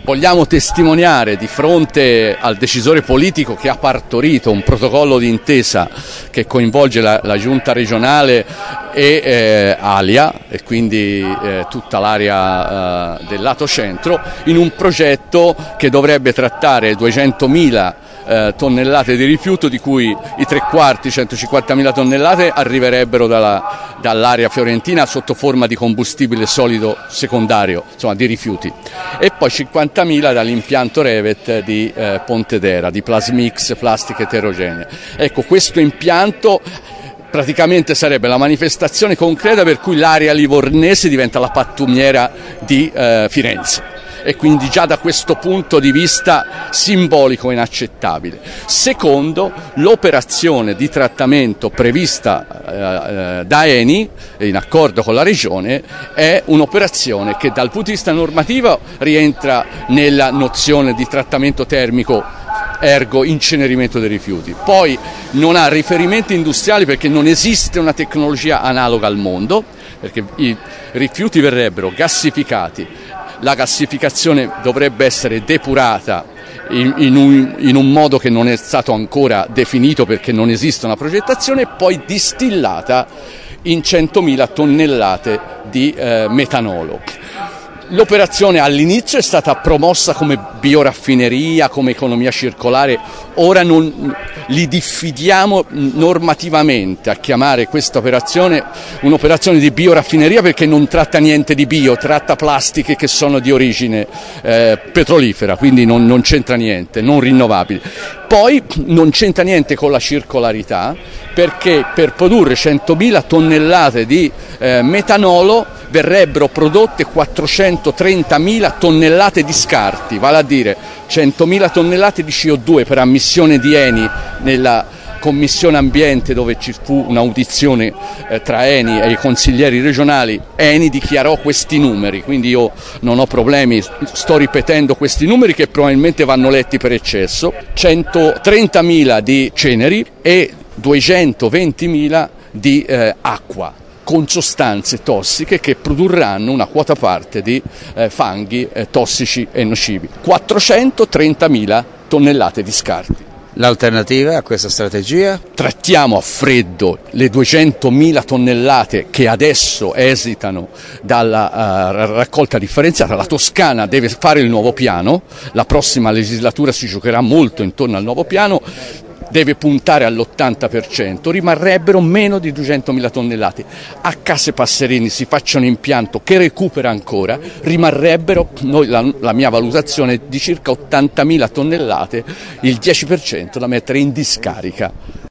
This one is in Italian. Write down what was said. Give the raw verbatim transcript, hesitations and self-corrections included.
Vogliamo testimoniare di fronte al decisore politico che ha partorito un protocollo di intesa che coinvolge la, la giunta regionale e eh, Alia, e quindi eh, tutta l'area eh, del lato centro, in un progetto che dovrebbe trattare duecentomila Eh, tonnellate di rifiuto, di cui i tre quarti, centocinquantamila tonnellate, arriverebbero dalla, dall'area fiorentina sotto forma di combustibile solido secondario, insomma di rifiuti, e poi cinquantamila dall'impianto Revet di eh, Pontedera, di Plasmix, plastiche eterogenee. Ecco, questo impianto praticamente sarebbe la manifestazione concreta per cui l'area livornese diventa la pattumiera di eh, Firenze. E quindi già da questo punto di vista simbolico e inaccettabile. Secondo, l'operazione di trattamento prevista eh, da Eni, in accordo con la Regione, è un'operazione che dal punto di vista normativo rientra nella nozione di trattamento termico, ergo incenerimento dei rifiuti. Poi non ha riferimenti industriali perché non esiste una tecnologia analoga al mondo, perché i rifiuti verrebbero gassificati. La gassificazione dovrebbe essere depurata in, in, un, in un modo che non è stato ancora definito perché non esiste una progettazione, e poi distillata in centomila tonnellate di eh, metanolo. L'operazione all'inizio è stata promossa come bioraffineria, come economia circolare. Ora non li diffidiamo normativamente a chiamare questa operazione un'operazione di bioraffineria, perché non tratta niente di bio, tratta plastiche che sono di origine eh, petrolifera, quindi non, non c'entra niente, non rinnovabili. Poi non c'entra niente con la circolarità, perché per produrre centomila tonnellate di eh, metanolo verrebbero prodotte quattrocentotrentamila tonnellate di scarti, vale a dire centomila tonnellate di C O due per ammissione di Eni nella Commissione Ambiente, dove ci fu un'audizione eh, tra Eni e i consiglieri regionali. Eni dichiarò questi numeri, quindi io non ho problemi, sto ripetendo questi numeri che probabilmente vanno letti per eccesso: centotrentamila di ceneri e duecentoventimila di eh, acqua, con sostanze tossiche che produrranno una quota parte di eh, fanghi eh, tossici e nocivi. quattrocentotrentamila tonnellate di scarti. L'alternativa a questa strategia? Trattiamo a freddo le duecentomila tonnellate che adesso esitano dalla uh, raccolta differenziata. La Toscana deve fare il nuovo piano, la prossima legislatura si giocherà molto intorno al nuovo piano, deve puntare all'ottanta per cento, rimarrebbero meno di duecentomila tonnellate. A Case Passerini si faccia un impianto che recupera ancora, rimarrebbero, noi, la, la mia valutazione è di circa ottantamila tonnellate, il dieci per cento da mettere in discarica.